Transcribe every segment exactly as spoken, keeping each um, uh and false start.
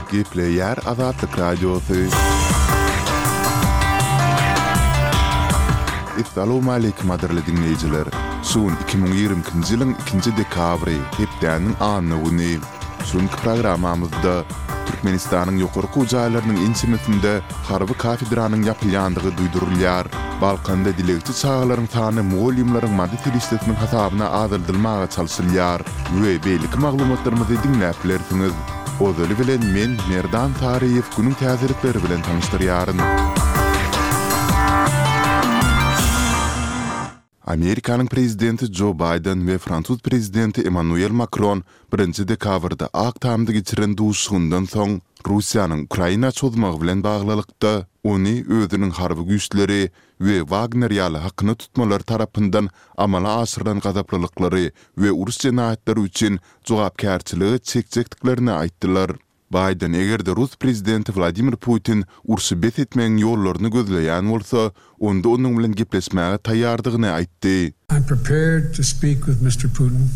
Gepleyer Azatlyk Radiosu. Assalamu alaykum aderli dinleyijiler. Şuun iki bin ýygrymyňky ýylyň ikinji dekabry hepdäniň anyny güni. Şuňky programamyzda Türkmenistanyň ýokarky ujaýlarynyň ençimesinde harby kafedranyň ýapylýandygy duýdurulýar. Balkanda dilegçi çağlaryň sany muallimlaryň maddi listesiniň hasabyna azaldylmaga çalşylýar. We beýlik maglumatlarymyzy dinläp bilersiňiz. Ozaly bilen men Merdan Tariýew günüň täzelikleri bilen tanıştyrýaryn. Amerikanyň prezidenti Joe Biden we Fransuz prezidenti Emmanuel Macron birinji dekabrda ak tamdy geçiren duşgundan soň Russiýanyň Ukraina çözmegi bilen baglylykda ony özüniň harby güýçleri we Wagner ýaly hakyny tutmalar tarapyndan amala aşyrylan gazaplylykları we urus jenaýatlary üçin jogapkärçiligi çekjekdiklerini aýtdylar. Biden egerde Rus prezidenti Vladimir Putin urusy bet etmeň ýollaryny gözleýän bolsa, onda onuň bilen gepleşmäge taýýardygyny aýtdy. I'm prepared to speak with Mister Putin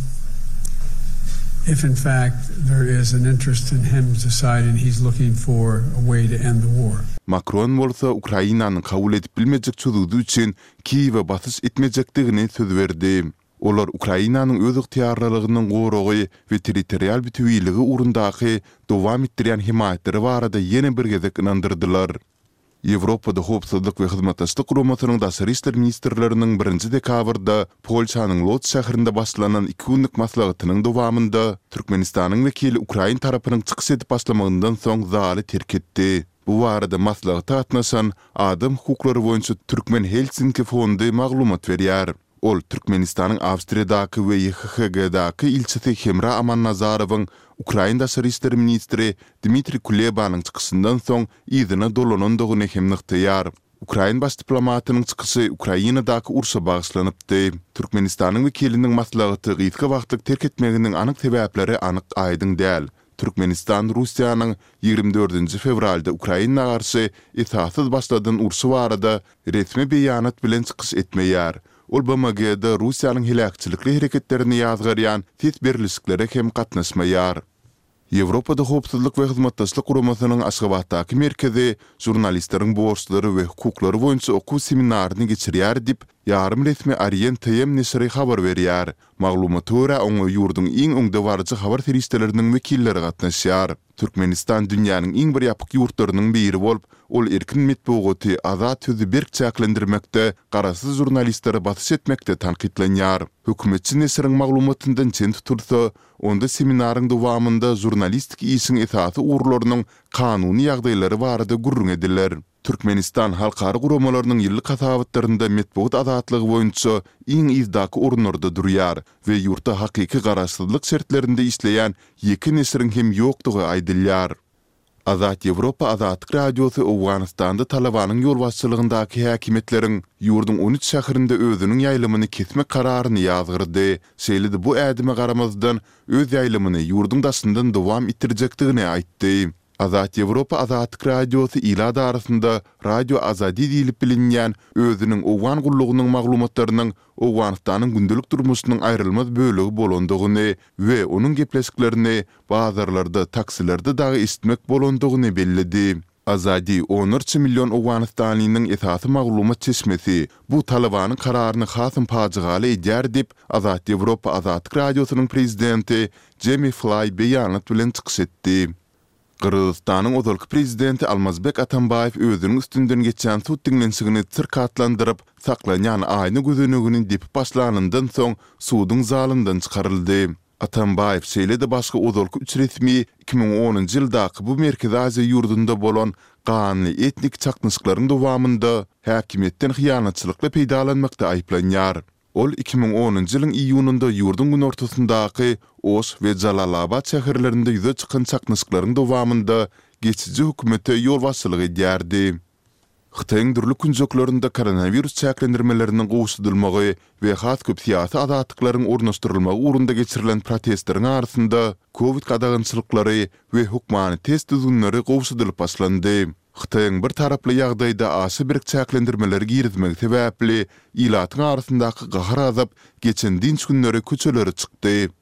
if in fact there is an interest in him deciding he's looking for a way to end the war. Macron bolsa Ukrainanyň kabul edip bilmejek çözüldüğü üçin Kiýewe batys etmejekdigini söz berdi. Olar Ukrainanyň öz ygtyarlygynyň goragy we territorial bütünligi urundaky dowam etdirýän himaýetleri barada ýene bir gezek inandyrdylar. Ýewropada howpsuzlyk we hyzmatdaşlyk guramatynyň daşary işler ministrleriniň birinji dekabrda Polşanyň Lodz şäherinde başlanan iki günlük maslahatynyň dowamında Türkmenistanyň wekili Ukraina tarapynyň çykyş edip başlamagyndan soň zaly terk etdi. Bu barada maslahatda gatnaşan adam hukuklary boýunça Türkmen Helsinki fondy maglumat berýär. Ol Türkmenistanyň Awstriýadaky we Y H H G'daky ilçisi Hemra Amannazarowyň Ukraina daşary işler ministri Dmitri Kulebanyň çykyşyndan soň ýzyna dolanandygyny hem nykdýar. Ukraina baş diplomatynyň çykyşy Ukrainadaky urşa bagyşlanypdy. Türkmenistanyň wekiliniň maslahaty gyzga wagtlyk terk etmeginiň anyk sebäpleri anyk aýdyň däl. Türkmenistan Russiýanyň ýygrimi dördünji fevralda Ukraina garşy itaatsyz başladan urşy barada resmi beýanat bilen çykyş etmeýär. Ol B M G'da Russiýanyň hilakçylykly hereketlerini ýazgarýan tet berlişiklere hem gatnaşmaýar. Ýewropada howpsuzlyk we hyzmatdaşlyk guramatynyň Aşgabatdaky merkezi jurnalistleriň borçlary we hukuklary boýunça okuw seminaryny geçirýär dip ýarym resmi Orientem nesri habar berýär. Maglumata görä oňa ýurduň iň öňde barjy habar teristleriniň wekilleri gatnaşýar. Türkmenistan dünýäniň iň bir ýapyk ýurtlarynyň biri bolup, ol erkin metbugaty azat sözü berk çäklendirmekde, garasyz jurnalistleri batys etmekde tanqidlenýär. Hökümetçi nesriň maglumatyndan çen tutulsa, onda seminaryň dowamında jurnalistik işiň esasy urlarynyň kanuny ýagdaýlary barada gurrun ediler. Türkmenistan halkary guramalarynyň ýyllyk hasabatlarynda metbuat azatlygy boýunça iň izdaky orunlarda durýar we ýurtda hakyky garaşsyzlyk şertlerinde işleýän ýeki nesriň hem ýokdugy aýdylýar. Azat Ýewropa Azatlyk Radiosy Awganistanda Talabanyň ýolbaşçylygyndaky häkimetleriň ýurdun on üç şäherinde özüniň ýaýlymyny kesmek kararyny ýazgyrdy. Şeýledi bu ädime garamazdan öz ýaýlymyny ýurdun daşyndan dowam etdirjekdigini aýtdy. Azat Ýewropa Azatlyk Radiosy ýyllar arasynda Radio Azadi diýilip bilinýän özüniň Owgan gullugynyň maglumatlarynyň Owganistanyň gündelik durmuşynyň aýrylmaz bölegi bolandygyny we onuň gepleşiklerini bazarlarda, taksilerde dagy işitmek bolandygyny bellidi. Azadi on üç million Owganistanynyň esasy maglumat çeşmesi bu talabanyň kararyny hasym paçygaly edýär dip Azat Ýewropa Azatlyk Radiosynyň prezidenti Jamie Fly beýanat bilen çykyş etdi. Kırgızstanyň ozalky prezidenti Almazbek Atambayew özüniň üstünden geçen sud dinlenşigini çyrkatlandyryp saklanýan aýny gözöneginiň depip başlanandan soň sudyň zalyndan çykaryldy. Atambayew şeýlede başga ozalky üç resmi iki bin onunji ýyldaky bu Merkezi Aziýa ýurdunda bolan ganyny etnik çaknyşyklaryň dowamında häkimetden hyýanatçylykla peýdalanmakda aýplanýar. Ol iki bin onunji ýylyň iýununda ýurdun gün ortasyndaky Oş we Jalalabad şäherlerinde ýüze çykan çaknyşyklaryň dowamında geçici hökümete ýol başçylyk edýärdi. Hytaýyň dürli künjeklerinde koronavirus çäklendirmeleriniň gowşudylmagy we has köp syýasy azatlyklaryň ornaşdyrylmagy urunda geçirilen protestleriň arasynda Covid gadagynçylyklary we hukmany test düzgünleri gowşudylyp başlandy. Hytaýyň bir taraply ýagdaýda aşy bir çäklendirmeler girizmegi sebäpli ýylatyň arasyndaky gahar azap geçen dinç günleri köçelere çykdy.